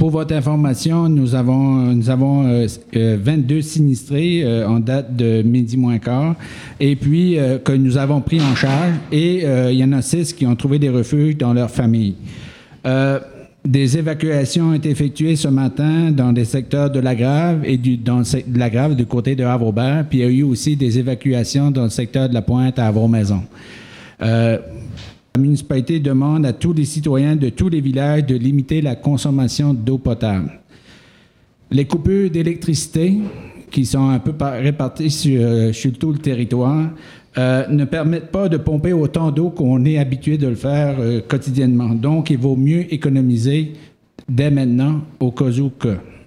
Pour votre information, nous avons 22 sinistrés en date de midi moins quart, et puis que nous avons pris en charge, et il y en a 6 qui ont trouvé des refuges dans leur famille. Des évacuations ont été effectuées ce matin dans des secteurs de Lagrave et dans de Lagrave du côté de Havre-Aubert, puis il y a eu aussi des évacuations dans le secteur de la Pointe à Havre-Maison. La municipalité demande à tous les citoyens de tous les villages de limiter la consommation d'eau potable. Les coupures d'électricité, qui sont un peu réparties sur tout le territoire, ne permettent pas de pomper autant d'eau qu'on est habitué de le faire quotidiennement. Donc, il vaut mieux économiser dès maintenant au cas où que.